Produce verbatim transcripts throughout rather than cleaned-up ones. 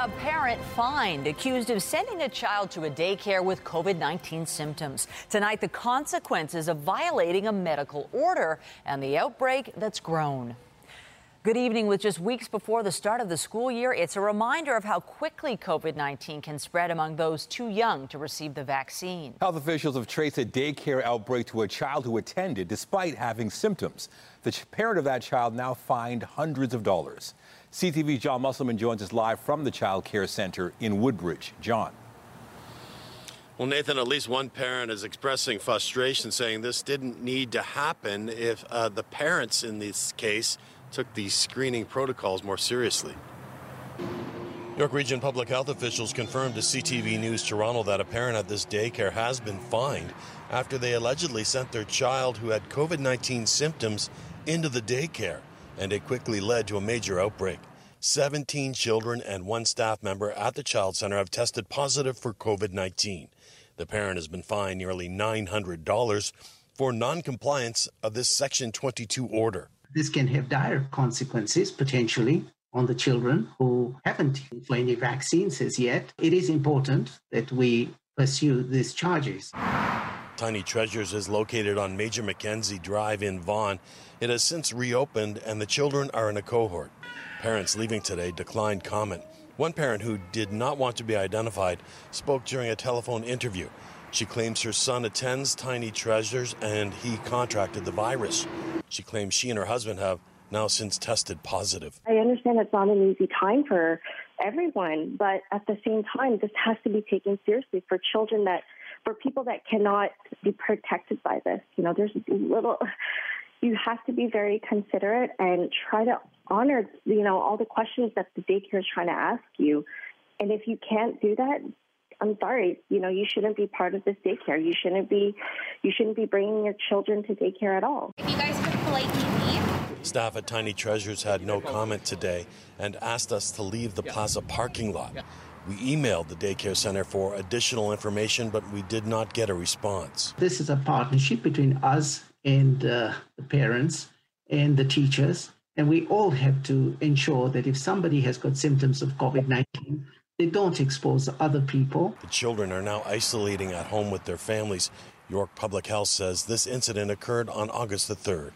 A parent fined, accused of sending a child to a daycare with COVID nineteen symptoms. Tonight, the consequences of violating a medical order and the outbreak that's grown. Good evening. With just weeks before the start of the school year, it's a reminder of how quickly COVID nineteen can spread among those too young to receive the vaccine. Health officials have traced a daycare outbreak to a child who attended despite having symptoms. The parent of that child now fined hundreds of dollars. C T V's John Musselman joins us live from the Child Care Center in Woodbridge. John. Well, Nathan, at least one parent is expressing frustration, saying this didn't need to happen if uh, the parents in this case took these screening protocols more seriously. York Region public health officials confirmed to C T V News Toronto that a parent at this daycare has been fined after they allegedly sent their child who had COVID nineteen symptoms into the daycare, and it quickly led to a major outbreak. seventeen children and one staff member at the Child Center have tested positive for COVID nineteen. The parent has been fined nearly nine hundred dollars for noncompliance of this Section twenty-two order. This can have dire consequences, potentially, on the children who haven't taken for any vaccines as yet. It is important that we pursue these charges. Tiny Treasures is located on Major Mackenzie Drive in Vaughan. It has since reopened, and the children are in a cohort. Parents leaving today declined comment. One parent who did not want to be identified spoke during a telephone interview. She claims her son attends Tiny Treasures and he contracted the virus. She claims she and her husband have now since tested positive. I understand it's not an easy time for everyone, but at the same time, this has to be taken seriously for children that, for people that cannot be protected by this. You know, there's little, you have to be very considerate and try to honor, you know, all the questions that the daycare is trying to ask you. And if you can't do that, I'm sorry, you know, you shouldn't be part of this daycare. You shouldn't be, you shouldn't be bringing your children to daycare at all. If you guys could politely leave. Staff at Tiny Treasures had no comment today and asked us to leave the plaza parking lot. We emailed the daycare center for additional information, but we did not get a response. This is a partnership between us and uh, the parents and the teachers, and we all have to ensure that if somebody has got symptoms of COVID nineteen, they don't expose other people. The children are now isolating at home with their families. York Public Health says this incident occurred on August the third.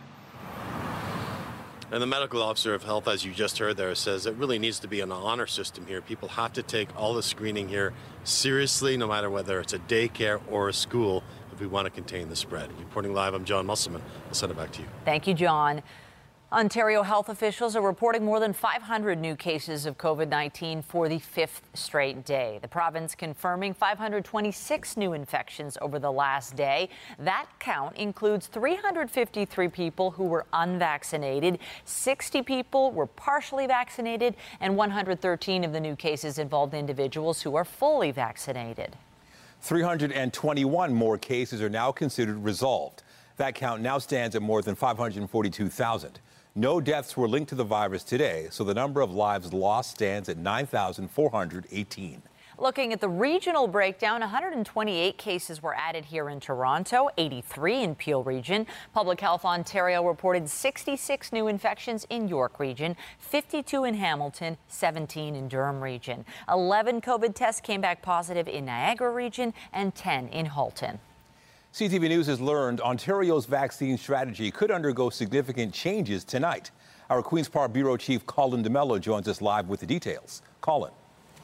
And the medical officer of health, as you just heard there, says it really needs to be an honor system here. People have to take all the screening here seriously, no matter whether it's a daycare or a school, if we want to contain the spread. Reporting live, I'm John Musselman. I'll send it back to you. Thank you, John. Ontario health officials are reporting more than five hundred new cases of COVID nineteen for the fifth straight day. The province confirming five hundred twenty-six new infections over the last day. That count includes three hundred fifty-three people who were unvaccinated, sixty people were partially vaccinated, and one hundred thirteen of the new cases involved individuals who are fully vaccinated. three hundred twenty-one more cases are now considered resolved. That count now stands at more than five hundred forty-two thousand. No deaths were linked to the virus today, so the number of lives lost stands at nine thousand four hundred eighteen. Looking at the regional breakdown, one hundred twenty-eight cases were added here in Toronto, eighty-three in Peel Region. Public Health Ontario reported sixty-six new infections in York Region, fifty-two in Hamilton, seventeen in Durham Region. eleven COVID tests came back positive in Niagara Region and ten in Halton. C T V News has learned Ontario's vaccine strategy could undergo significant changes tonight. Our Queen's Park Bureau Chief Colin DeMello joins us live with the details. Colin.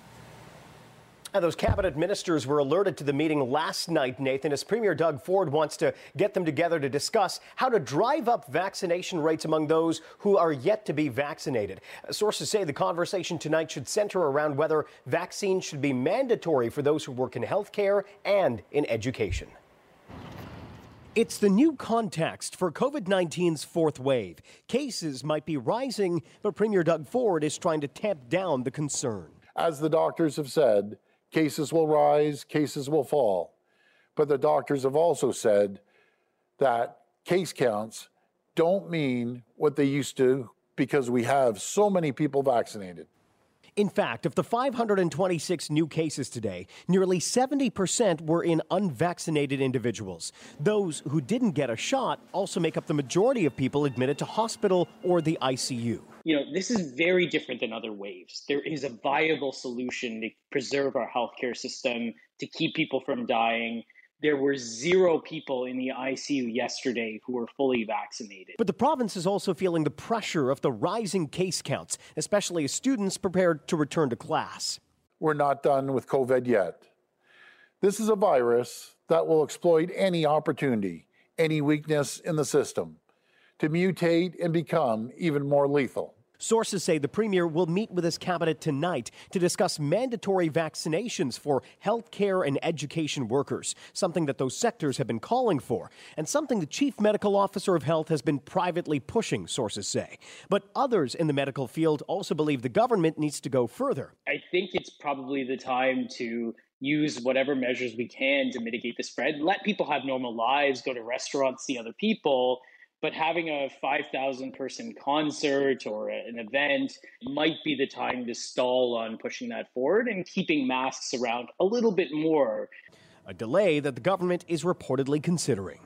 And those cabinet ministers were alerted to the meeting last night, Nathan, as Premier Doug Ford wants to get them together to discuss how to drive up vaccination rates among those who are yet to be vaccinated. Sources say the conversation tonight should center around whether vaccines should be mandatory for those who work in healthcare and in education. It's the new context for COVID nineteen's fourth wave. Cases might be rising, but Premier Doug Ford is trying to tamp down the concern. As the doctors have said, cases will rise, cases will fall. But the doctors have also said that case counts don't mean what they used to because we have so many people vaccinated. In fact, of the five hundred twenty-six new cases today, nearly seventy percent were in unvaccinated individuals. Those who didn't get a shot also make up the majority of people admitted to hospital or the I C U. You know, this is very different than other waves. There is a viable solution to preserve our healthcare system, to keep people from dying. There were zero people in the I C U yesterday who were fully vaccinated. But the province is also feeling the pressure of the rising case counts, especially as students prepared to return to class. We're not done with COVID yet. This is a virus that will exploit any opportunity, any weakness in the system, to mutate and become even more lethal. Sources say the Premier will meet with his cabinet tonight to discuss mandatory vaccinations for healthcare and education workers, something that those sectors have been calling for, and something the Chief Medical Officer of Health has been privately pushing, sources say. But others in the medical field also believe the government needs to go further. I think it's probably the time to use whatever measures we can to mitigate the spread. Let people have normal lives, go to restaurants, see other people. But having a five thousand person concert or an event might be the time to stall on pushing that forward and keeping masks around a little bit more. A delay that the government is reportedly considering.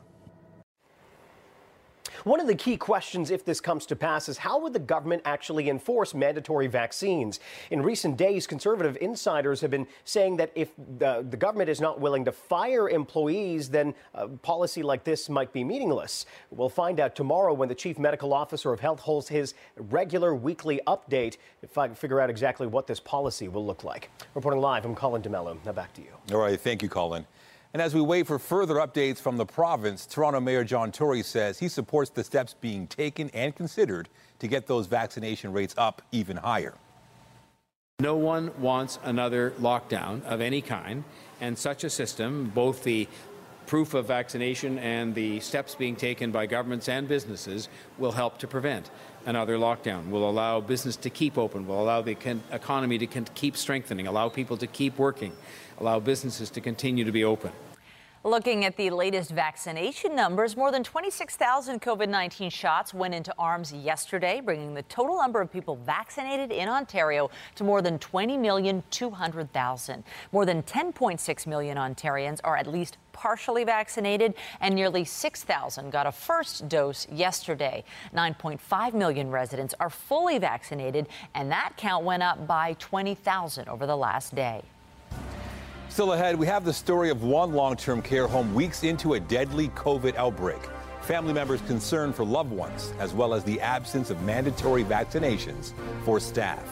One of the key questions, if this comes to pass, is how would the government actually enforce mandatory vaccines? In recent days, Conservative insiders have been saying that if the, the government is not willing to fire employees, then a policy like this might be meaningless. We'll find out tomorrow when the Chief Medical Officer of Health holds his regular weekly update if I can figure out exactly what this policy will look like. Reporting live, I'm Colin DeMello. Now back to you. All right, thank you, Colin. And as we wait for further updates from the province, Toronto Mayor John Tory says he supports the steps being taken and considered to get those vaccination rates up even higher. No one wants another lockdown of any kind, and such a system, both the proof of vaccination and the steps being taken by governments and businesses, will help to prevent another lockdown, will allow business to keep open, will allow the economy to keep strengthening, allow people to keep working, allow businesses to continue to be open. Looking at the latest vaccination numbers, more than twenty-six thousand COVID nineteen shots went into arms yesterday, bringing the total number of people vaccinated in Ontario to more than twenty million two hundred thousand. More than ten point six million Ontarians are at least partially vaccinated, and nearly six thousand got a first dose yesterday. nine point five million residents are fully vaccinated, and that count went up by twenty thousand over the last day. Still ahead, we have the story of one long-term care home weeks into a deadly COVID outbreak. Family members concerned for loved ones, as well as the absence of mandatory vaccinations for staff.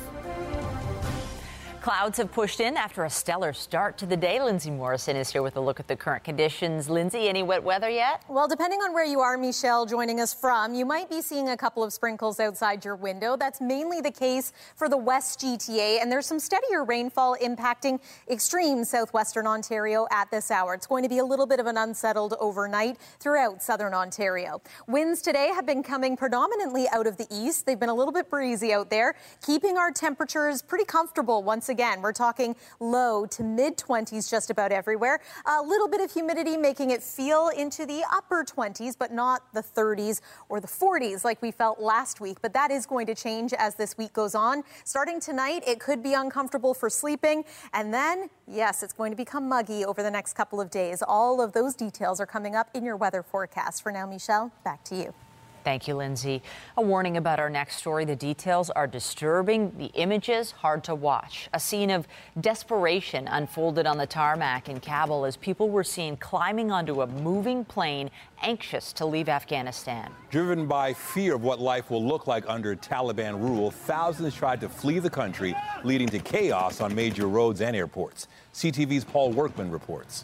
Clouds have pushed in after a stellar start to the day. Lindsay Morrison is here with a look at the current conditions. Lindsay, any wet weather yet? Well, depending on where you are, Michelle, joining us from, you might be seeing a couple of sprinkles outside your window. That's mainly the case for the West G T A, and there's some steadier rainfall impacting extreme southwestern Ontario at this hour. It's going to be a little bit of an unsettled overnight throughout southern Ontario. Winds today have been coming predominantly out of the east. They've been a little bit breezy out there, keeping our temperatures pretty comfortable once again. We're talking low to mid twenties just about everywhere. A little bit of humidity making it feel into the upper twenties, but not the thirties or the forties like we felt last week. But that is going to change as this week goes on. Starting tonight, it could be uncomfortable for sleeping. And then, yes, it's going to become muggy over the next couple of days. All of those details are coming up in your weather forecast. For now, Michelle, back to you. Thank you, Lindsay. A warning about our next story. The details are disturbing. The images hard to watch. A scene of desperation unfolded on the tarmac in Kabul as people were seen climbing onto a moving plane, anxious to leave Afghanistan. Driven by fear of what life will look like under Taliban rule, thousands tried to flee the country, leading to chaos on major roads and airports. C T V's Paul Workman reports.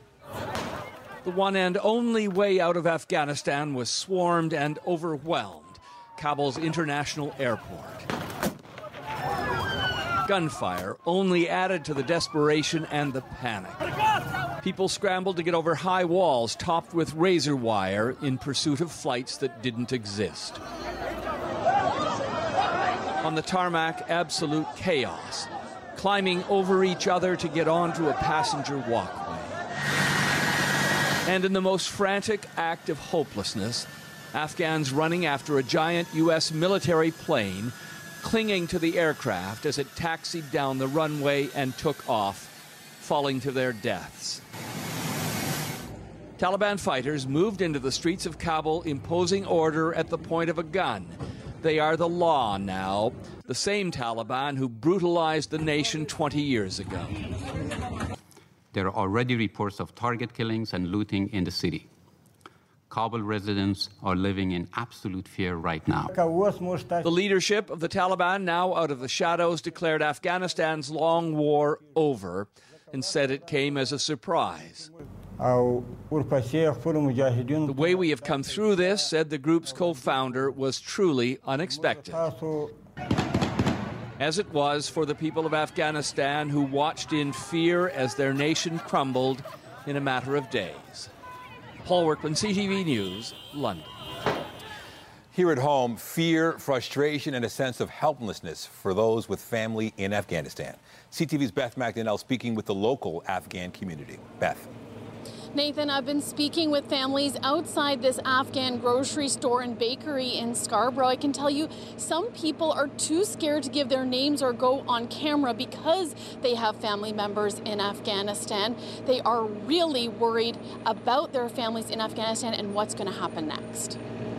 The one and only way out of Afghanistan was swarmed and overwhelmed. Kabul's international airport. Gunfire only added to the desperation and the panic. People scrambled to get over high walls topped with razor wire in pursuit of flights that didn't exist. On the tarmac, absolute chaos, climbing over each other to get onto a passenger walkway. And in the most frantic act of hopelessness, Afghans running after a giant U S military plane clinging to the aircraft as it taxied down the runway and took off, falling to their deaths. Taliban fighters moved into the streets of Kabul, imposing order at the point of a gun. They are the law now, the same Taliban who brutalized the nation twenty years ago. There are already reports of target killings and looting in the city. Kabul residents are living in absolute fear right now. The leadership of the Taliban, now out of the shadows, declared Afghanistan's long war over and said it came as a surprise. The way we have come through this, said the group's co-founder, was truly unexpected. As it was for the people of Afghanistan who watched in fear as their nation crumbled in a matter of days. Paul Workman, C T V News, London. Here at home, fear, frustration, and a sense of helplessness for those with family in Afghanistan. C T V's Beth McDonnell speaking with the local Afghan community. Beth. Nathan, I've been speaking with families outside this Afghan grocery store and bakery in Scarborough. I can tell you some people are too scared to give their names or go on camera because they have family members in Afghanistan. They are really worried about their families in Afghanistan and what's going to happen next.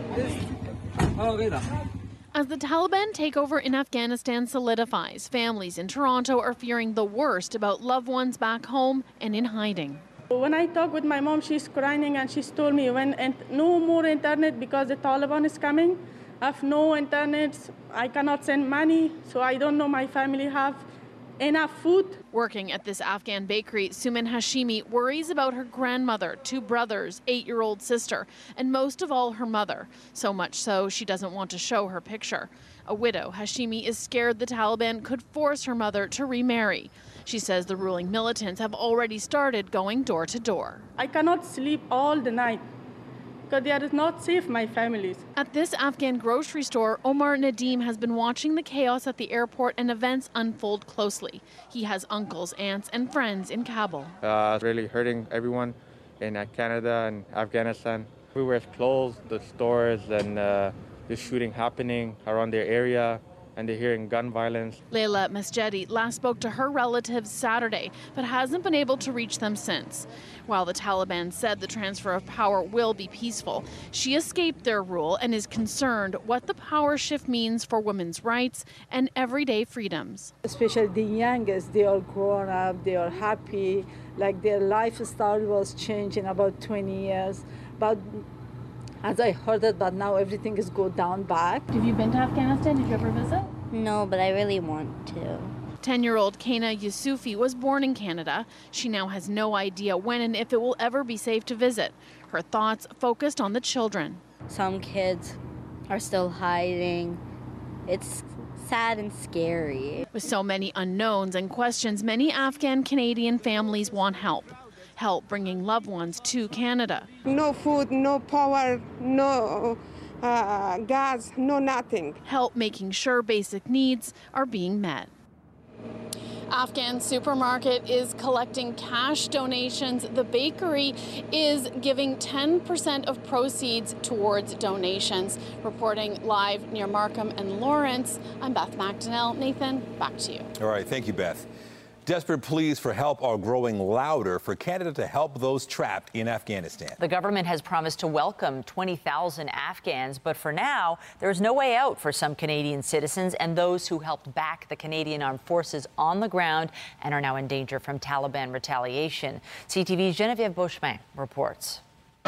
As the Taliban takeover in Afghanistan solidifies, families in Toronto are fearing the worst about loved ones back home and in hiding. When I talk with my mom, she's crying and she's told me when and no more internet because the Taliban is coming. I have no internet, I cannot send money, so I don't know my family have enough food. Working at this Afghan bakery, Suman Hashimi worries about her grandmother, two brothers, eight-year-old sister, and most of all her mother. So much so, she doesn't want to show her picture. A widow, Hashimi is scared the Taliban could force her mother to remarry. She says the ruling militants have already started going door to door. I cannot sleep all the night because they are not safe, my families. At this Afghan grocery store, Omar Nadim has been watching the chaos at the airport and events unfold closely. He has uncles, aunts, and friends in Kabul. Uh, it's really hurting everyone in uh, Canada and Afghanistan. We were closed, the stores, and uh, the shooting happening around their area, and they're hearing gun violence. Leila Masjedi last spoke to her relatives Saturday, but hasn't been able to reach them since. While the Taliban said the transfer of power will be peaceful, she escaped their rule and is concerned what the power shift means for women's rights and everyday freedoms. Especially the youngest, they are grown up, they are happy, like their lifestyle was changed in about twenty years. But as I heard it, but now everything is go down back. Have you been to Afghanistan? Did you ever visit? No, but I really want to. ten-year-old Kaina Yusufi was born in Canada. She now has no idea when and if it will ever be safe to visit. Her thoughts focused on the children. Some kids are still hiding. It's sad and scary. With so many unknowns and questions, many Afghan Canadian families want help. Help bringing loved ones to Canada. No food, no power, no uh, gas, no nothing. Help making sure basic needs are being met. Afghan supermarket is collecting cash donations. The bakery is giving ten percent of proceeds towards donations. Reporting live near Markham and Lawrence, I'm Beth McDonnell. Nathan, back to you. All right, thank you, Beth. Desperate pleas for help are growing louder for Canada to help those trapped in Afghanistan. The government has promised to welcome twenty thousand Afghans, but for now, there's no way out for some Canadian citizens and those who helped back the Canadian Armed Forces on the ground and are now in danger from Taliban retaliation. C T V's Genevieve Beauchemin reports.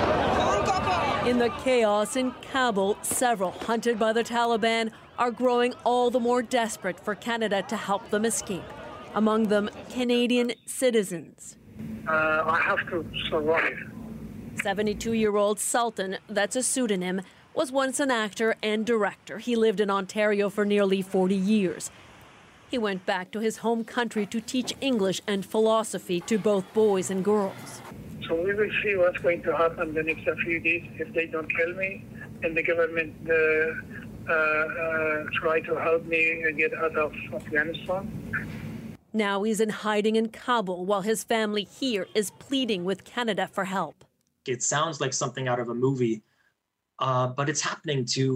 In the chaos in Kabul, several hunted by the Taliban are growing all the more desperate for Canada to help them escape. Among them, Canadian citizens. Uh, I have to survive. seventy-two-year-old Sultan, that's a pseudonym, was once an actor and director. He lived in Ontario for nearly forty years. He went back to his home country to teach English and philosophy to both boys and girls. So we will see what's going to happen the next few days if they don't kill me and the government uh, uh, uh, try to help me get out of Afghanistan. Now he's in hiding in Kabul while his family here is pleading with Canada for help. It sounds like something out of a movie, uh, but it's happening to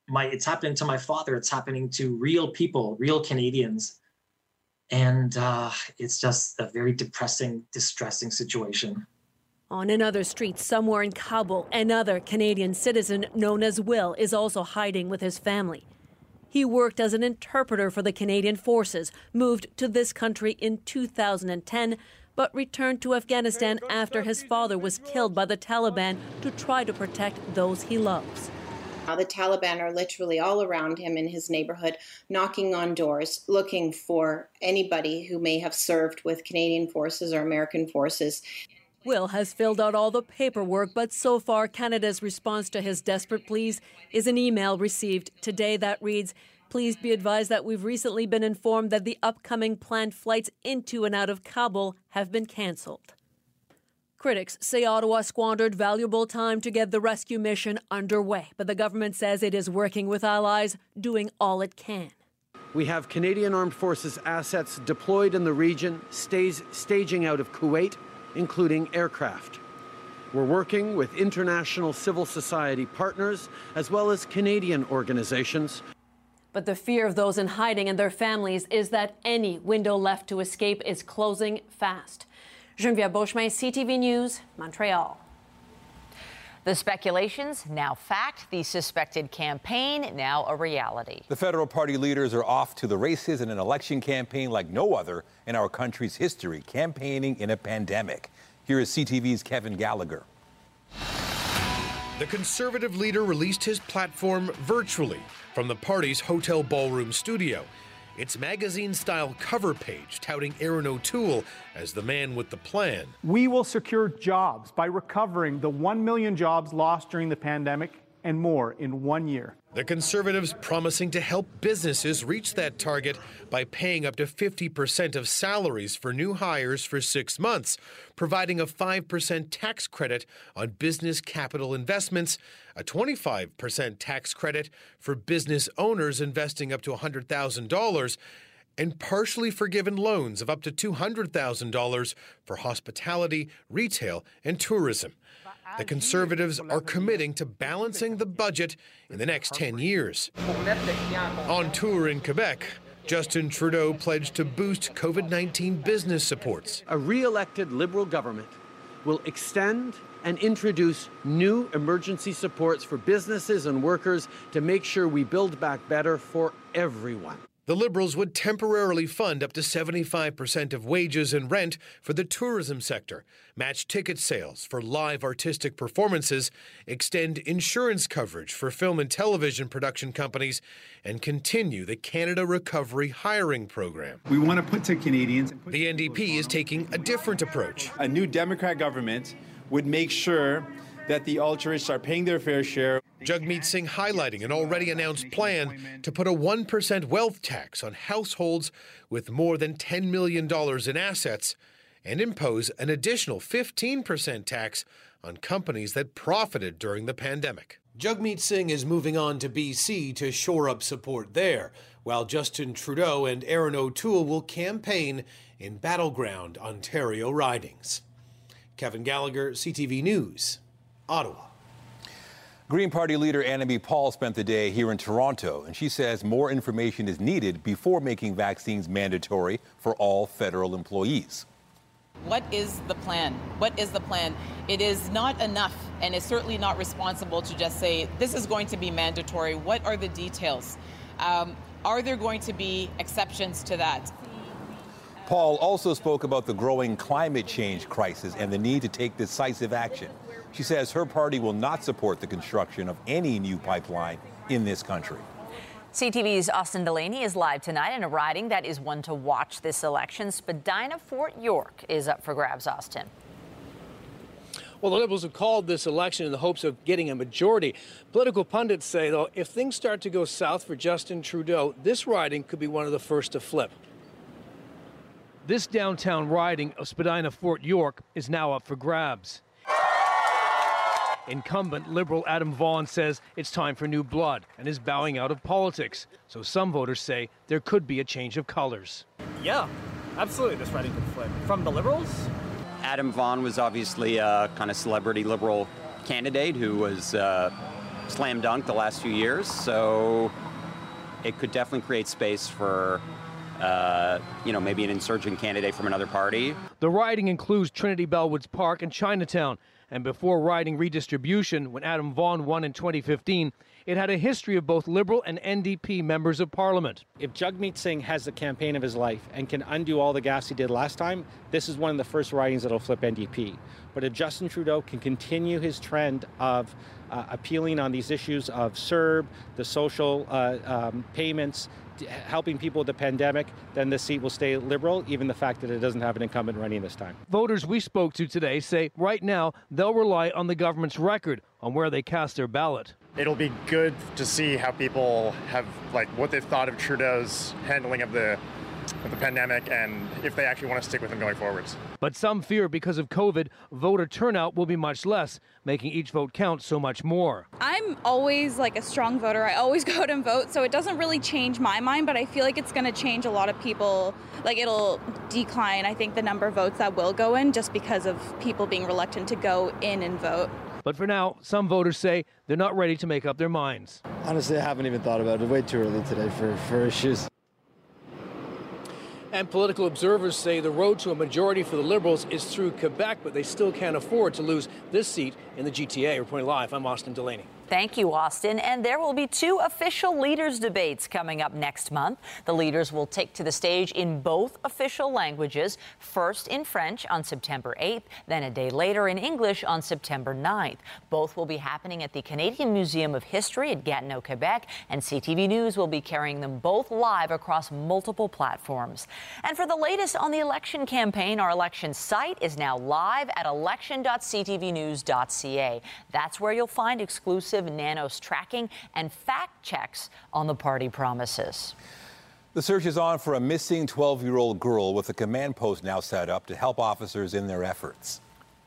My, it's happening to my father. It's happening to real people, real Canadians. And uh, it's just a very depressing, distressing situation. On another street somewhere in Kabul, another Canadian citizen known as Will is also hiding with his family. He worked as an interpreter for the Canadian forces, moved to this country in two thousand ten, but returned to Afghanistan after his father was killed by the Taliban to try to protect those he loves. The Taliban are literally all around him in his neighborhood, knocking on doors, looking for anybody who may have served with Canadian forces or American forces. Will has filled out all the paperwork, but so far Canada's response to his desperate pleas is an email received today that reads, "Please be advised that we've recently been informed that the upcoming planned flights into and out of Kabul have been cancelled." Critics say Ottawa squandered valuable time to get the rescue mission underway, but the government says it is working with allies, doing all it can. We have Canadian Armed Forces assets deployed in the region, stays staging out of Kuwait, including aircraft. We're working with international civil society partners as well as Canadian organizations. But the fear of those in hiding and their families is that any window left to escape is closing fast. Geneviève Beauchemin, C T V News, Montreal. The speculations now fact, the suspected campaign now a reality. The federal party leaders are off to the races in an election campaign like no other in our country's history, campaigning in a pandemic. Here is C T V's Kevin Gallagher. The Conservative leader released his platform virtually from the party's hotel ballroom studio. Its magazine-style cover page touting Erin O'Toole as the man with the plan. We will secure jobs by recovering the one million jobs lost during the pandemic and more in one year. The Conservatives promising to help businesses reach that target by paying up to fifty percent of salaries for new hires for six months, providing a five percent tax credit on business capital investments, a twenty-five percent tax credit for business owners investing up to one hundred thousand dollars, and partially forgiven loans of up to two hundred thousand dollars for hospitality, retail, and tourism. The Conservatives are committing to balancing the budget in the next ten years. On tour in Quebec, Justin Trudeau pledged to boost COVID nineteen business supports. A re-elected Liberal government will extend and introduce new emergency supports for businesses and workers to make sure we build back better for everyone. The Liberals would temporarily fund up to seventy-five percent of wages and rent for the tourism sector, match ticket sales for live artistic performances, extend insurance coverage for film and television production companies, and continue the Canada Recovery Hiring Program. We want to put to Canadians. The N D P is taking a different approach. A new Democrat government would make sure that the ultra-rich are paying their fair share. Jagmeet Singh highlighting an already announced plan to put a one percent wealth tax on households with more than ten million dollars in assets and impose an additional fifteen percent tax on companies that profited during the pandemic. Jagmeet Singh is moving on to B C to shore up support there, while Justin Trudeau and Erin O'Toole will campaign in battleground Ontario ridings. Kevin Gallagher, C T V News, Ottawa. Green Party leader Annamie Paul spent the day here in Toronto, and she says more information is needed before making vaccines mandatory for all federal employees. What is the plan? What is the plan? It is not enough, and it's certainly not responsible to just say, this is going to be mandatory. What are the details? Um, are there going to be exceptions to that? Paul also spoke about the growing climate change crisis and the need to take decisive action. She says her party will not support the construction of any new pipeline in this country. C T V's Austin Delaney is live tonight in a riding that is one to watch this election. Spadina Fort York is up for grabs, Austin. Well, the Liberals have called this election in the hopes of getting a majority. Political pundits say, though, if things start to go south for Justin Trudeau, this riding could be one of the first to flip. This downtown riding of Spadina Fort York is now up for grabs. Incumbent Liberal Adam Vaughan says it's time for new blood and is bowing out of politics. So some voters say there could be a change of colors. Yeah, absolutely this riding could flip. From the Liberals? Adam Vaughan was obviously a kind of celebrity Liberal candidate who was uh, slam dunk the last few years, so it could definitely create space for, uh, you know, maybe an insurgent candidate from another party. The riding includes Trinity Bellwoods Park and Chinatown. And before riding redistribution, when Adam Vaughan won in twenty fifteen, it had a history of both Liberal and N D P members of Parliament. If Jagmeet Singh has the campaign of his life and can undo all the gaffes he did last time, this is one of the first ridings that'll flip N D P. But if Justin Trudeau can continue his trend of uh, appealing on these issues of C E R B, the social uh, um, payments, helping people with the pandemic, then the seat will stay Liberal, even the fact that it doesn't have an incumbent running this time. Voters we spoke to today say right now they'll rely on the government's record on where they cast their ballot. It'll be good to see how people have, like, what they've thought of Trudeau's handling of the of the pandemic and if they actually want to stick with him going forwards. But some fear because of COVID, voter turnout will be much less, making each vote count so much more. I'm always like a strong voter. I always go out and vote, so it doesn't really change my mind, but I feel like it's going to change a lot of people. Like, it'll decline, I think, the number of votes that will go in just because of people being reluctant to go in and vote. But for now, some voters say they're not ready to make up their minds. Honestly, I haven't even thought about it. Way too early today for, for issues. And political observers say the road to a majority for the Liberals is through Quebec, but they still can't afford to lose this seat in the G T A. Reporting live, I'm Austin Delaney. Thank you, Austin. And there will be two official leaders debates coming up next month. The leaders will take to the stage in both official languages, first in French on September eighth, then a day later in English on September ninth. Both will be happening at the Canadian Museum of History at Gatineau, Quebec, and C T V News will be carrying them both live across multiple platforms. And for the latest on the election campaign, our election site is now live at election dot c t v news dot c a. That's where you'll find exclusive Nanos tracking and fact checks on the party promises. The search is on for a missing twelve-year-old girl with a command post now set up to help officers in their efforts.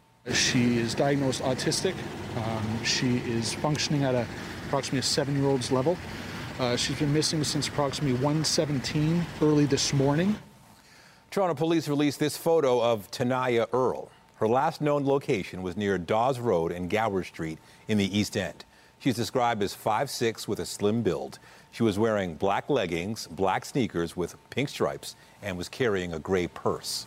She is diagnosed autistic. Um, she is functioning at a, approximately a seven-year-old's level. Uh, she's been missing since approximately one seventeen early this morning. Toronto police released this photo of Tanaya Earl. Her last known location was near Dawes Road and Gower Street in the East End. She's described as five foot six with a slim build. She was wearing black leggings, black sneakers with pink stripes, and was carrying a gray purse.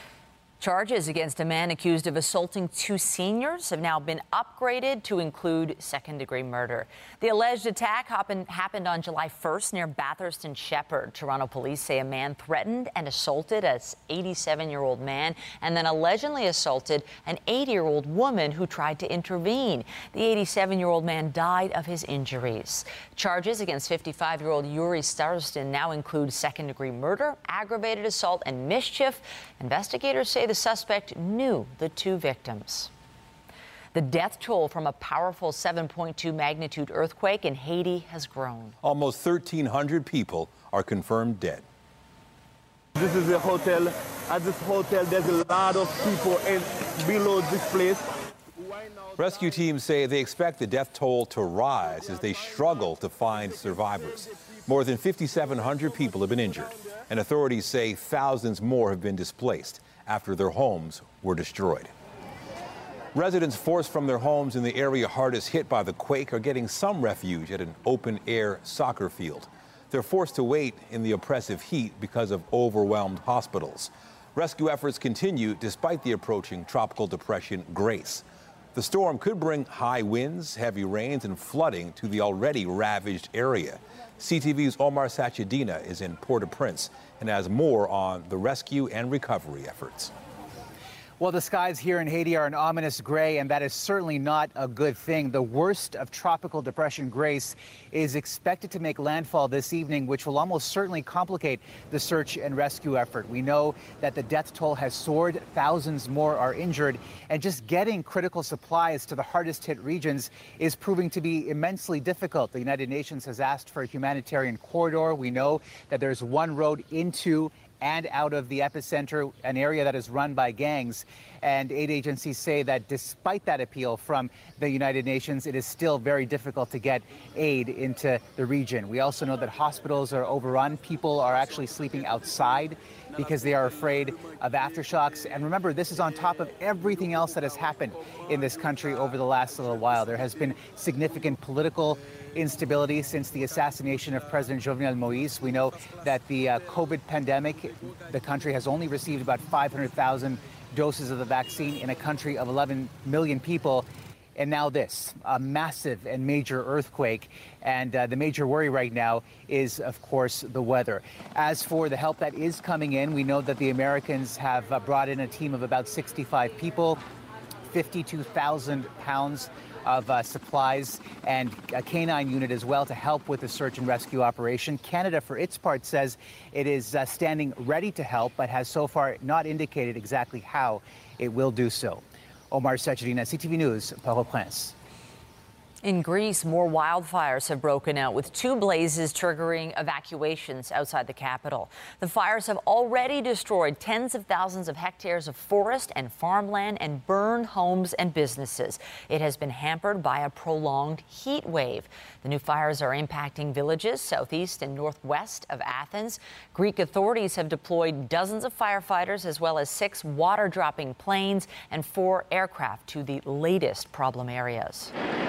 Charges against a man accused of assaulting two seniors have now been upgraded to include second-degree murder. The alleged attack happened, happened on July first near Bathurst and Shepherd. Toronto police say a man threatened and assaulted an eighty-seven-year-old man and then allegedly assaulted an eighty-year-old woman who tried to intervene. The eighty-seven-year-old man died of his injuries. Charges against fifty-five-year-old Yuri Starostin now include second-degree murder, aggravated assault, and mischief. Investigators say the suspect knew the two victims. The death toll from a powerful seven point two magnitude earthquake in Haiti has grown. Almost thirteen hundred people are confirmed dead. This is a hotel. At this hotel, there's a lot of people in below this place. Rescue teams say they expect the death toll to rise as they struggle to find survivors. More than fifty-seven hundred people have been injured, and authorities say thousands more have been displaced after their homes were destroyed. Residents forced from their homes in the area hardest hit by the quake are getting some refuge at an open-air soccer field. They're forced to wait in the oppressive heat because of overwhelmed hospitals. Rescue efforts continue despite the approaching tropical depression Grace. The storm could bring high winds, heavy rains, and flooding to the already ravaged area. C T V's Omar Sachedina is in Port-au-Prince and has more on the rescue and recovery efforts. Well, the skies here in Haiti are an ominous gray, and that is certainly not a good thing. The worst of Tropical Depression Grace is expected to make landfall this evening, which will almost certainly complicate the search and rescue effort. We know that the death toll has soared, thousands more are injured, and just getting critical supplies to the hardest hit regions is proving to be immensely difficult. The United Nations has asked for a humanitarian corridor. We know that there's one road into and out of the epicenter, an area that is run by gangs. And aid agencies say that despite that appeal from the United Nations, it is still very difficult to get aid into the region. We also know that hospitals are overrun. People are actually sleeping outside because they are afraid of aftershocks. And remember, this is on top of everything else that has happened in this country over the last little while. There has been significant political instability since the assassination of President Jovenel Moïse. We know that the uh, COVID pandemic, the country has only received about five hundred thousand doses of the vaccine in a country of eleven million people. And now this, a massive and major earthquake. And uh, the major worry right now is, of course, the weather. As for the help that is coming in, we know that the Americans have uh, brought in a team of about sixty-five people, fifty-two thousand pounds of uh, supplies, and a canine unit as well to help with the search and rescue operation. Canada, for its part, says it is uh, standing ready to help, but has so far not indicated exactly how it will do so. Omar Sachedina, C T V News, Port-au-Prince. In Greece, more wildfires have broken out, with two blazes triggering evacuations outside the capital. The fires have already destroyed tens of thousands of hectares of forest and farmland and burned homes and businesses. It has been hampered by a prolonged heat wave. The new fires are impacting villages southeast and northwest of Athens. Greek authorities have deployed dozens of firefighters as well as six water-dropping planes and four aircraft to the latest problem areas.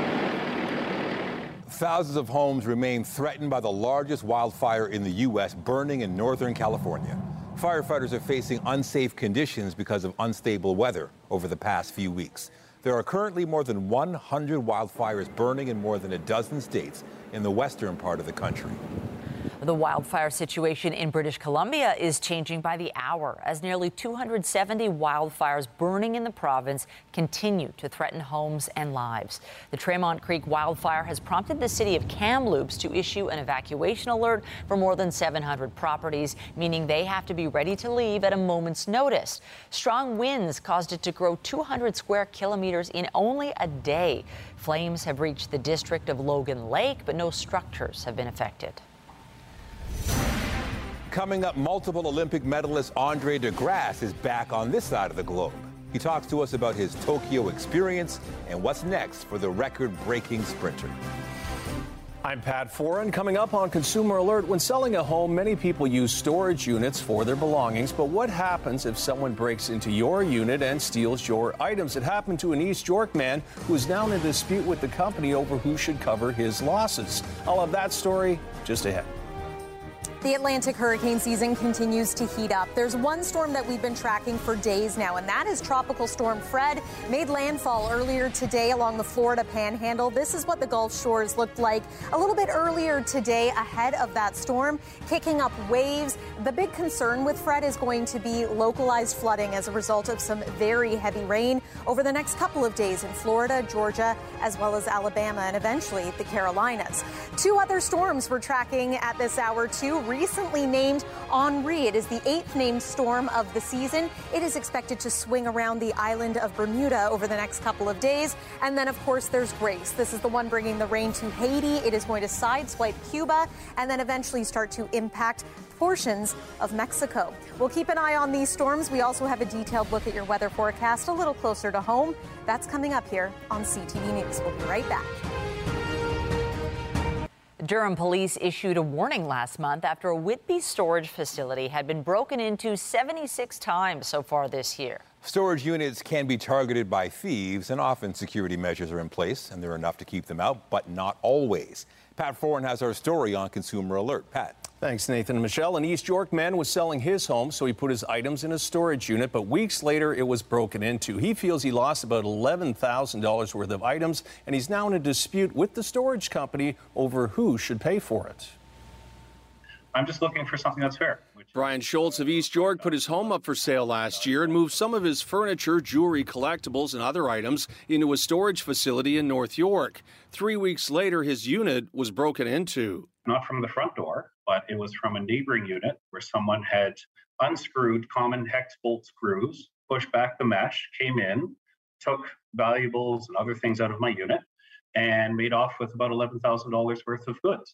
Thousands of homes remain threatened by the largest wildfire in the U S burning in Northern California. Firefighters are facing unsafe conditions because of unstable weather over the past few weeks. There are currently more than one hundred wildfires burning in more than a dozen states in the western part of the country. The wildfire situation in British Columbia is changing by the hour as nearly two hundred seventy wildfires burning in the province continue to threaten homes and lives. The Tremont Creek wildfire has prompted the city of Kamloops to issue an evacuation alert for more than seven hundred properties, meaning they have to be ready to leave at a moment's notice. Strong winds caused it to grow two hundred square kilometers in only a day. Flames have reached the district of Logan Lake, but no structures have been affected. Coming up, multiple Olympic medalist Andre DeGrasse is back on this side of the globe. He talks to us about his Tokyo experience and what's next for the record-breaking sprinter. I'm Pat Foran. Coming up on Consumer Alert, when selling a home, many people use storage units for their belongings. But what happens if someone breaks into your unit and steals your items? It happened to an East York man who is now in a dispute with the company over who should cover his losses. I'll have that story just ahead. The Atlantic hurricane season continues to heat up. There's one storm that we've been tracking for days now, and that is Tropical Storm Fred. Made landfall earlier today along the Florida Panhandle. This is what the Gulf Shores looked like a little bit earlier today ahead of that storm, kicking up waves. The big concern with Fred is going to be localized flooding as a result of some very heavy rain over the next couple of days in Florida, Georgia, as well as Alabama, and eventually the Carolinas. Two other storms we're tracking at this hour, too. Recently named Henri. It is the eighth named storm of the season. It is expected to swing around the island of Bermuda over the next couple of days. And then, of course, there's Grace. This is the one bringing the rain to Haiti. It is going to sideswipe Cuba and then eventually start to impact portions of Mexico. We'll keep an eye on these storms. We also have a detailed look at your weather forecast a little closer to home. That's coming up here on C T V News. We'll be right back. Durham police issued a warning last month after a Whitby storage facility had been broken into seventy-six times so far this year. Storage units can be targeted by thieves, and often security measures are in place, and they're enough to keep them out, but not always. Pat Foran has our story on Consumer Alert. Pat. Thanks, Nathan and Michelle. An East York man was selling his home, so he put his items in a storage unit, but weeks later it was broken into. He feels he lost about eleven thousand dollars worth of items, and he's now in a dispute with the storage company over who should pay for it. I'm just looking for something that's fair. Brian Schultz of East York put his home up for sale last year and moved some of his furniture, jewelry, collectibles, and other items into a storage facility in North York. Three weeks later, his unit was broken into. Not from the front door, but it was from a neighboring unit where someone had unscrewed common hex bolt screws, pushed back the mesh, came in, took valuables and other things out of my unit, and made off with about eleven thousand dollars worth of goods.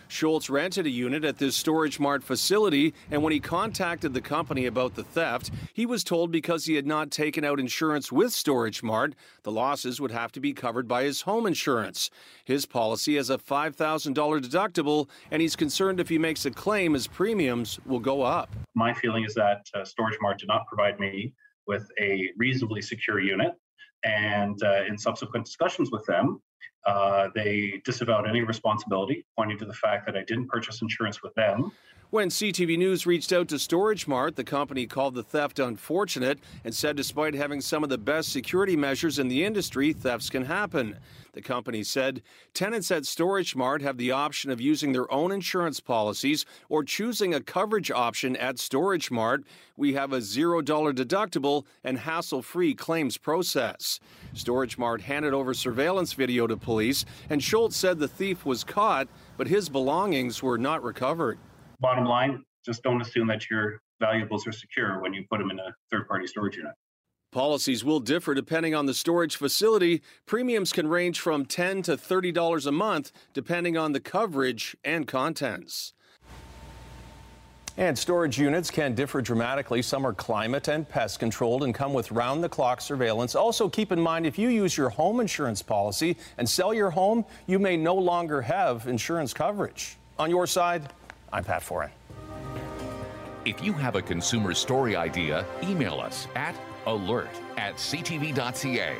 Schultz rented a unit at this Storage Mart facility, and when he contacted the company about the theft, he was told because he had not taken out insurance with Storage Mart, the losses would have to be covered by his home insurance. His policy has a five thousand dollars deductible, and he's concerned if he makes a claim, his premiums will go up. My feeling is that uh, Storage Mart did not provide me with a reasonably secure unit, and uh, in subsequent discussions with them, Uh, they disavowed any responsibility, pointing to the fact that I didn't purchase insurance with them. When C T V News reached out to Storage Mart, the company called the theft unfortunate and said despite having some of the best security measures in the industry, thefts can happen. The company said tenants at Storage Mart have the option of using their own insurance policies or choosing a coverage option at Storage Mart. We have a zero dollar deductible and hassle-free claims process. Storage Mart handed over surveillance video to police, and Schultz said the thief was caught, but his belongings were not recovered. Bottom line, just don't assume that your valuables are secure when you put them in a third-party storage unit. Policies will differ depending on the storage facility. Premiums can range from ten dollars to thirty dollars a month, depending on the coverage and contents. And storage units can differ dramatically. Some are climate and pest controlled and come with round-the-clock surveillance. Also, keep in mind, if you use your home insurance policy and sell your home, you may no longer have insurance coverage. On your side, I'm Pat Foran. If you have a consumer story idea, email us at alert at c t v dot c a.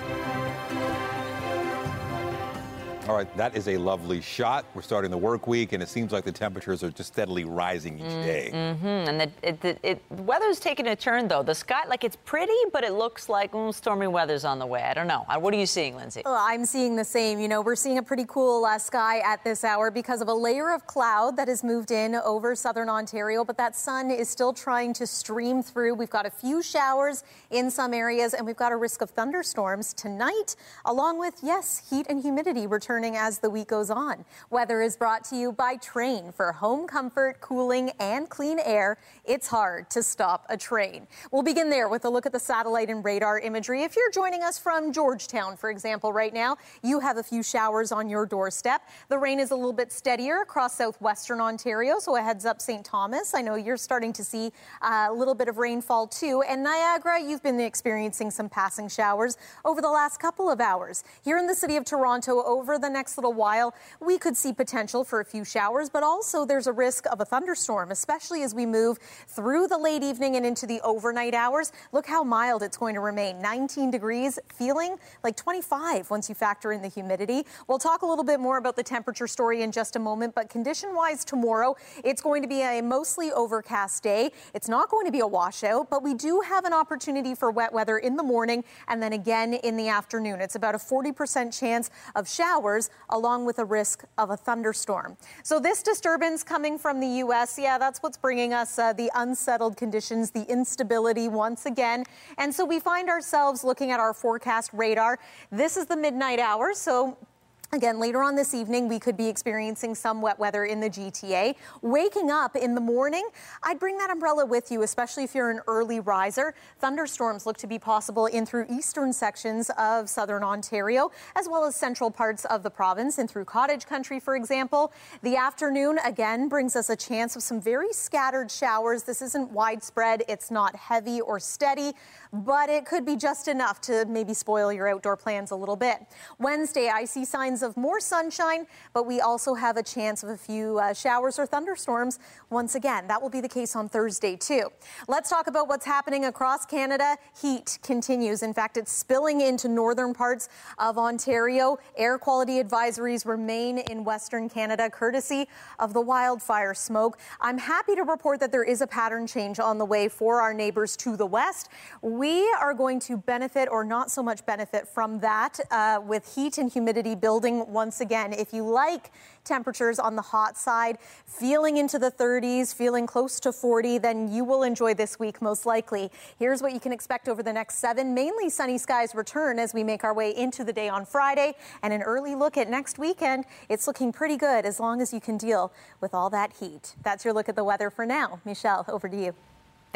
All right, that is a lovely shot. We're starting the work week, and it seems like the temperatures are just steadily rising each day. Mm-hmm. And the, it, the it, weather's taking a turn, though. The sky, like, it's pretty, but it looks like mm, stormy weather's on the way. I don't know. What are you seeing, Lindsay? Well, I'm seeing the same. You know, we're seeing a pretty cool uh, sky at this hour because of a layer of cloud that has moved in over southern Ontario, but that sun is still trying to stream through. We've got a few showers in some areas, and we've got a risk of thunderstorms tonight, along with, yes, heat and humidity returning as the week goes on. Weather is brought to you by Trane. For home comfort, cooling, and clean air, it's hard to stop a train. We'll begin there with a look at the satellite and radar imagery. If you're joining us from Georgetown, for example, right now, you have a few showers on your doorstep. The rain is a little bit steadier across southwestern Ontario, so a heads up Saint Thomas. I know you're starting to see uh, a little bit of rainfall too. And Niagara, you've been experiencing some passing showers over the last couple of hours. Here in the city of Toronto, over the next little while, we could see potential for a few showers, but also there's a risk of a thunderstorm, especially as we move through the late evening and into the overnight hours. Look how mild it's going to remain. nineteen degrees, feeling like twenty-five once you factor in the humidity. We'll talk a little bit more about the temperature story in just a moment, but condition-wise tomorrow, it's going to be a mostly overcast day. It's not going to be a washout, but we do have an opportunity for wet weather in the morning and then again in the afternoon. It's about a forty percent chance of showers, along with a risk of a thunderstorm. So this disturbance coming from the U S, yeah, that's what's bringing us uh, the unsettled conditions, the instability once again. And so we find ourselves looking at our forecast radar. This is the midnight hour, so again, later on this evening, we could be experiencing some wet weather in the G T A. Waking up in the morning, I'd bring that umbrella with you, especially if you're an early riser. Thunderstorms look to be possible in through eastern sections of southern Ontario, as well as central parts of the province and through cottage country, for example. The afternoon, again, brings us a chance of some very scattered showers. This isn't widespread. It's not heavy or steady, but it could be just enough to maybe spoil your outdoor plans a little bit. Wednesday, I see signs of more sunshine, but we also have a chance of a few uh, showers or thunderstorms once again. That will be the case on Thursday too. Let's talk about what's happening across Canada. Heat continues. In fact, it's spilling into northern parts of Ontario. Air quality advisories remain in Western Canada, courtesy of the wildfire smoke. I'm happy to report that there is a pattern change on the way for our neighbors to the west. We are going to benefit, or not so much benefit, from that uh, with heat and humidity building once again. If you like temperatures on the hot side, feeling into the thirties, feeling close to forty, then you will enjoy this week most likely. Here's what you can expect over the next seven. Mainly sunny skies return as we make our way into the day on Friday, and an early look at next weekend. It's looking pretty good as long as you can deal with all that heat. That's your look at the weather for now. Michelle, over to you.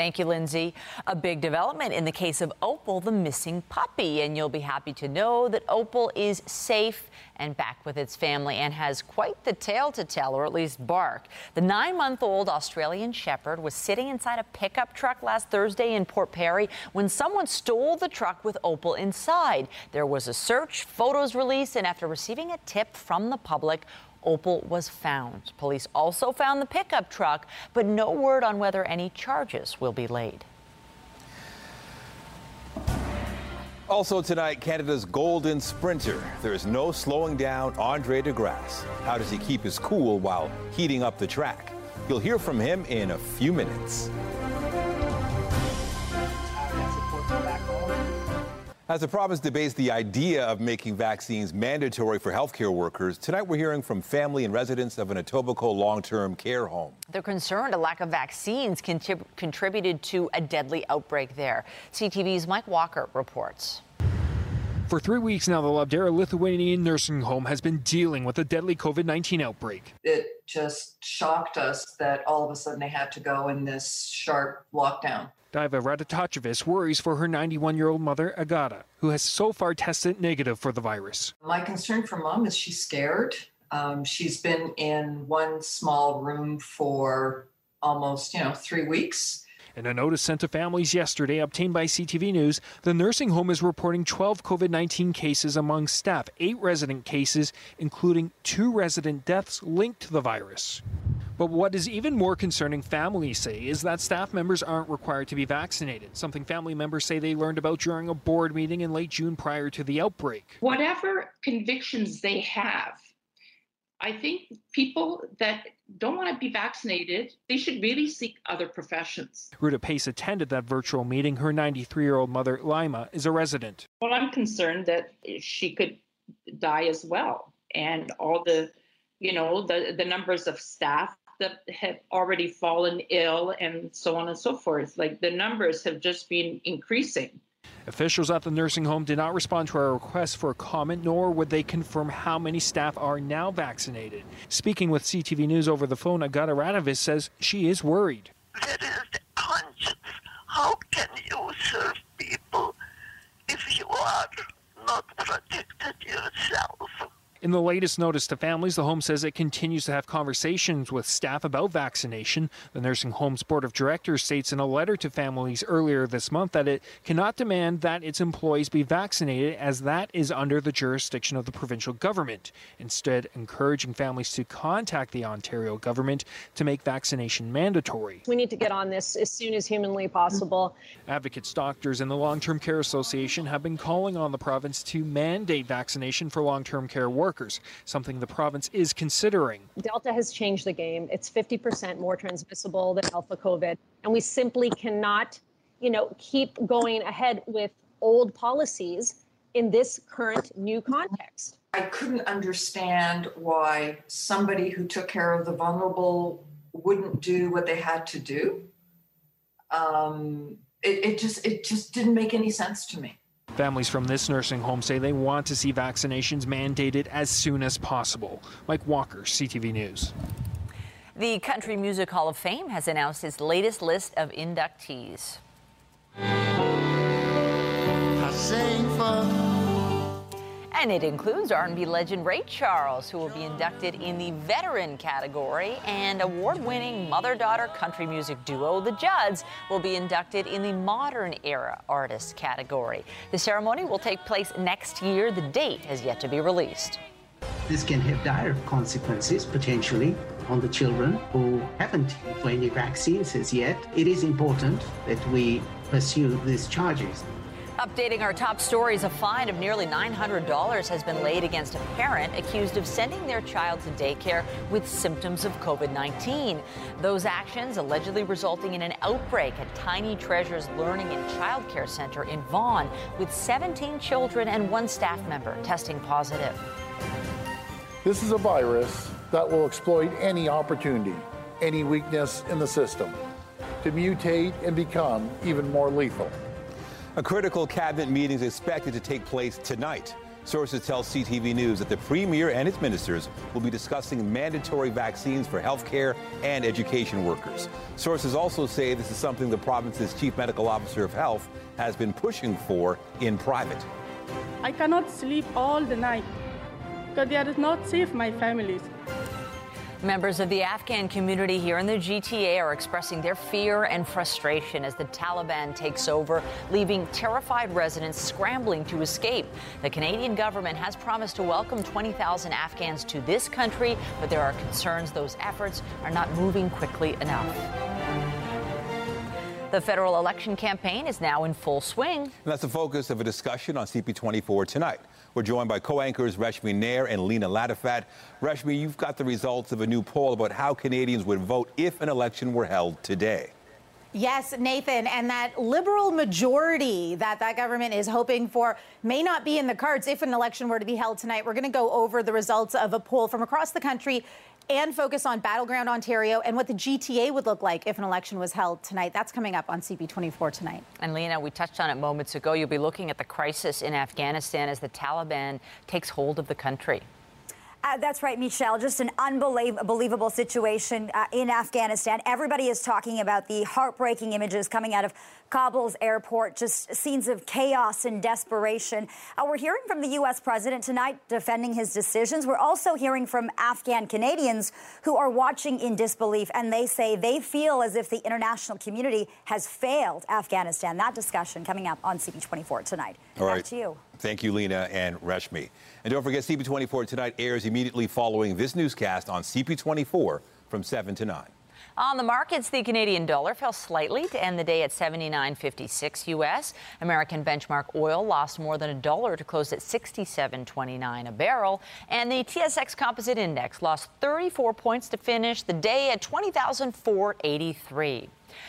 Thank you, Lindsay. A big development in the case of Opal, the missing puppy. And you'll be happy to know that Opal is safe and back with its family and has quite the tale to tell, or at least bark. The nine-month-old Australian Shepherd was sitting inside a pickup truck last Thursday in Port Perry when someone stole the truck with Opal inside. There was a search, photos released, and after receiving a tip from the public, Opal was found. Police also found the pickup truck, but no word on whether any charges will be laid. Also tonight, Canada's golden sprinter. There is no slowing down Andre De Grasse. How does he keep his cool while heating up the track? You'll hear from him in a few minutes. As the province debates the idea of making vaccines mandatory for healthcare workers, tonight we're hearing from family and residents of an Etobicoke long-term care home. They're concerned a lack of vaccines contrib- contributed to a deadly outbreak there. C T V's Mike Walker reports. For three weeks now, the Lavdera Lithuanian nursing home has been dealing with a deadly COVID nineteen outbreak. It just shocked us that all of a sudden they had to go in this sharp lockdown. Diva Radatochevich worries for her ninety-one-year-old mother, Agata, who has so far tested negative for the virus. My concern for Mom is she's scared. Um, she's been in one small room for almost, you know, three weeks. In a notice sent to families yesterday, obtained by C T V News, the nursing home is reporting twelve COVID nineteen cases among staff, eight resident cases, including two resident deaths linked to the virus. But what is even more concerning, families say, is that staff members aren't required to be vaccinated, something family members say they learned about during a board meeting in late June prior to the outbreak. Whatever convictions they have, I think people that don't want to be vaccinated, they should really seek other professions. Ruta Pace attended that virtual meeting. Her ninety-three-year-old mother, Lima, is a resident. Well, I'm concerned that she could die as well. And all the, you know, the, the numbers of staff that have already fallen ill and so on and so forth. Like the numbers have just been increasing. Officials at the nursing home did not respond to our request for a comment, nor would they confirm how many staff are now vaccinated. Speaking with C T V News over the phone, Agata Radovic says she is worried. There is the conscience. How can you serve people if you are not protected yourself? In the latest notice to families, the home says it continues to have conversations with staff about vaccination. The nursing home's board of directors states in a letter to families earlier this month that it cannot demand that its employees be vaccinated, as that is under the jurisdiction of the provincial government, instead encouraging families to contact the Ontario government to make vaccination mandatory. We need to get on this as soon as humanly possible. Advocates, doctors, and the Long-Term Care Association have been calling on the province to mandate vaccination for long-term care workers. Workers, something the province is considering. Delta has changed the game. It's fifty percent more transmissible than Alpha COVID, and we simply cannot, you know, keep going ahead with old policies in this current new context. I couldn't understand why somebody who took care of the vulnerable wouldn't do what they had to do. Um, it, it just it just didn't make any sense to me. Families from this nursing home say they want to see vaccinations mandated as soon as possible. Mike Walker, C T V News. The Country Music Hall of Fame has announced its latest list of inductees. I sing for... And it includes R and B legend Ray Charles, who will be inducted in the veteran category, and award-winning mother-daughter country music duo The Judds will be inducted in the modern era artist category. The ceremony will take place next year. The date has yet to be released. This can have dire consequences, potentially, on the children who haven't taken any vaccines as yet. It is important that we pursue these charges. Updating our top stories, a fine of nearly nine hundred dollars has been laid against a parent accused of sending their child to daycare with symptoms of COVID nineteen. Those actions allegedly resulting in an outbreak at Tiny Treasures Learning and Child Care Center in Vaughan, with seventeen children and one staff member testing positive. This is a virus that will exploit any opportunity, any weakness in the system, to mutate and become even more lethal. A critical cabinet meeting is expected to take place tonight. Sources tell C T V News that the premier and its ministers will be discussing mandatory vaccines for healthcare and education workers. Sources also say this is something the province's chief medical officer of health has been pushing for in private. I cannot sleep all the night because they are not safe, my families. Members of the Afghan community here in the G T A are expressing their fear and frustration as the Taliban takes over, leaving terrified residents scrambling to escape. The Canadian government has promised to welcome twenty thousand Afghans to this country, but there are concerns those efforts are not moving quickly enough. The federal election campaign is now in full swing. And that's the focus of a discussion on C P twenty-four tonight. We're joined by co-anchors Reshmi Nair and Lena Latifat. Reshmi, you've got the results of a new poll about how Canadians would vote if an election were held today. Yes, Nathan, and that liberal majority that that government is hoping for may not be in the cards if an election were to be held tonight. We're going to go over the results of a poll from across the country and focus on Battleground Ontario and what the G T A would look like if an election was held tonight. That's coming up on C P twenty-four tonight. And Lena, we touched on it moments ago. You'll be looking at the crisis in Afghanistan as the Taliban takes hold of the country. Uh, that's right, Michelle. Just an unbelievable situation uh, in Afghanistan. Everybody is talking about the heartbreaking images coming out of Kabul's airport, just scenes of chaos and desperation. Uh, we're hearing from the U S president tonight defending his decisions. We're also hearing from Afghan Canadians who are watching in disbelief, and they say they feel as if the international community has failed Afghanistan. That discussion coming up on C P twenty-four tonight. All Back right. to you. Thank you, Lena and Reshmi. And don't forget, C P twenty-four tonight airs immediately following this newscast on C P twenty-four from seven to nine. On the markets, the Canadian dollar fell slightly to end the day at seventy-nine fifty-six U S. American benchmark oil lost more than a dollar to close at sixty-seven twenty-nine a barrel. And the T S X Composite Index lost thirty-four points to finish the day at twenty thousand four hundred eighty-three.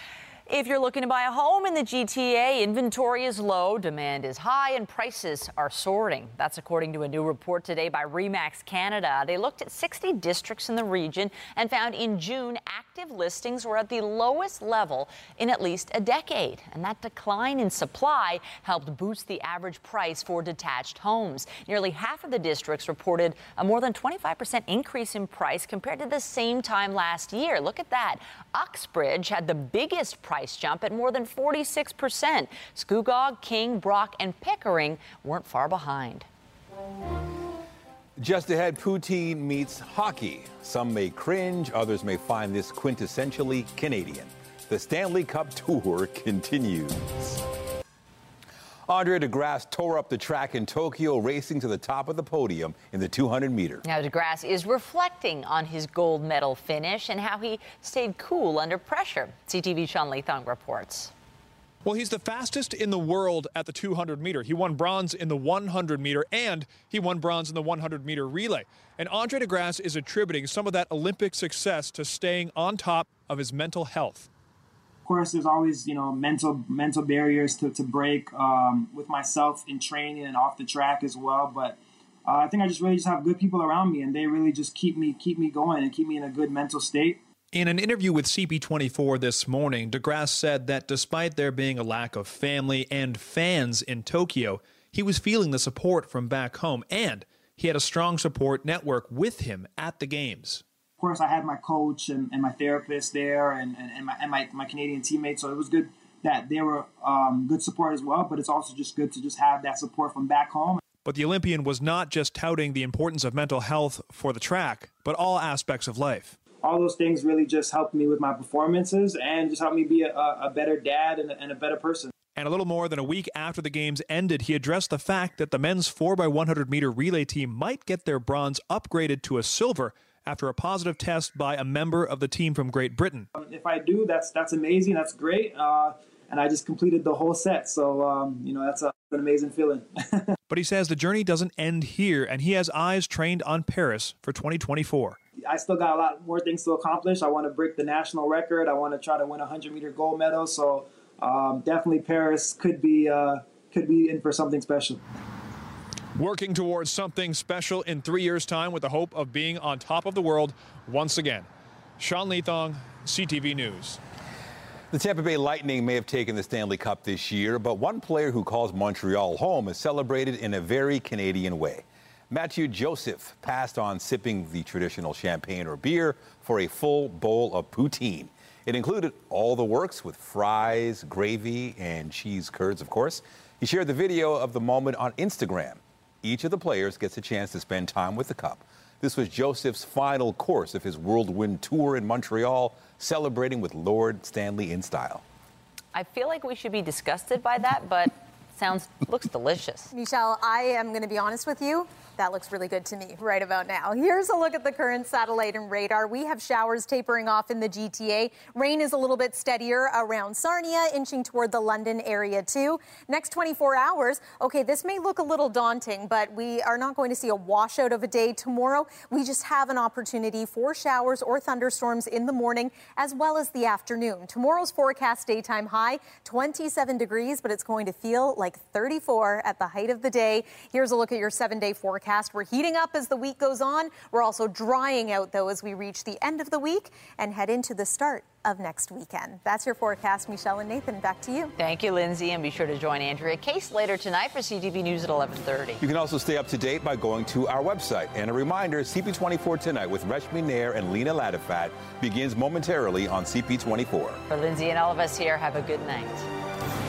If you're looking to buy a home in the G T A, inventory is low, demand is high, and prices are soaring. That's according to a new report today by RE/MAX Canada. They looked at sixty districts in the region and found in June active listings were at the lowest level in at least a decade. And that decline in supply helped boost the average price for detached homes. Nearly half of the districts reported a more than twenty-five percent increase in price compared to the same time last year. Look at that. Uxbridge had the biggest price jump at more than forty-six percent. Scugog, King, Brock, and Pickering weren't far behind. Just ahead, poutine meets hockey. Some may cringe, others may find this quintessentially Canadian. The Stanley Cup Tour continues. Andre DeGrasse tore up the track in Tokyo, racing to the top of the podium in the two hundred meter. Now, DeGrasse is reflecting on his gold medal finish and how he stayed cool under pressure. C T V's Sean Leathong reports. Well, he's the fastest in the world at the two hundred meter. He won bronze in the one hundred meter, and he won bronze in the one hundred meter relay. And Andre DeGrasse is attributing some of that Olympic success to staying on top of his mental health. Of course, there's always, you know, mental mental barriers to, to break um, with myself in training and off the track as well. But uh, I think I just really just have good people around me, and they really just keep me keep me going and keep me in a good mental state. In an interview with C P twenty-four this morning, DeGrasse said that despite there being a lack of family and fans in Tokyo, he was feeling the support from back home, and he had a strong support network with him at the games. Of course, I had my coach and, and my therapist there and, and, and, my, and my, my Canadian teammates, so it was good that they were um, good support as well, but it's also just good to just have that support from back home. But the Olympian was not just touting the importance of mental health for the track, but all aspects of life. All those things really just helped me with my performances and just helped me be a, a better dad and a, and a better person. And a little more than a week after the games ended, he addressed the fact that the men's four by one hundred meter relay team might get their bronze upgraded to a silver after a positive test by a member of the team from Great Britain. If I do, that's that's amazing. That's great. Uh, and I just completed the whole set. So, um, you know, that's a, an amazing feeling. But he says the journey doesn't end here, and he has eyes trained on Paris for twenty twenty-four. I still got a lot more things to accomplish. I want to break the national record. I want to try to win a hundred meter gold medal. So um, definitely Paris could be uh, could be in for something special. Working towards something special in three years' time with the hope of being on top of the world once again. Sean Leathong, C T V News. The Tampa Bay Lightning may have taken the Stanley Cup this year, but one player who calls Montreal home is celebrated in a very Canadian way. Matthew Joseph passed on sipping the traditional champagne or beer for a full bowl of poutine. It included all the works with fries, gravy, and cheese curds, of course. He shared the video of the moment on Instagram. Each of the players gets a chance to spend time with the cup. This was Joseph's final course of his whirlwind tour in Montreal, celebrating with Lord Stanley in style. I feel like we should be disgusted by that, but sounds looks delicious. Michelle, I am going to be honest with you. That looks really good to me right about now. Here's a look at the current satellite and radar. We have showers tapering off in the G T A. Rain is a little bit steadier around Sarnia, inching toward the London area too. Next twenty-four hours, okay, this may look a little daunting, but we are not going to see a washout of a day tomorrow. We just have an opportunity for showers or thunderstorms in the morning as well as the afternoon. Tomorrow's forecast daytime high, twenty-seven degrees, but it's going to feel like thirty-four at the height of the day. Here's a look at your seven-day forecast. We're heating up as the week goes on. We're also drying out, though, as we reach the end of the week and head into the start of next weekend. That's your forecast. Michelle and Nathan, back to you. Thank you, Lindsay, and be sure to join Andrea Case later tonight for C T V News at eleven thirty. You can also stay up to date by going to our website. And a reminder, C P twenty-four Tonight with Reshmi Nair and Lena Ladifat begins momentarily on C P twenty-four. For Lindsay and all of us here, have a good night.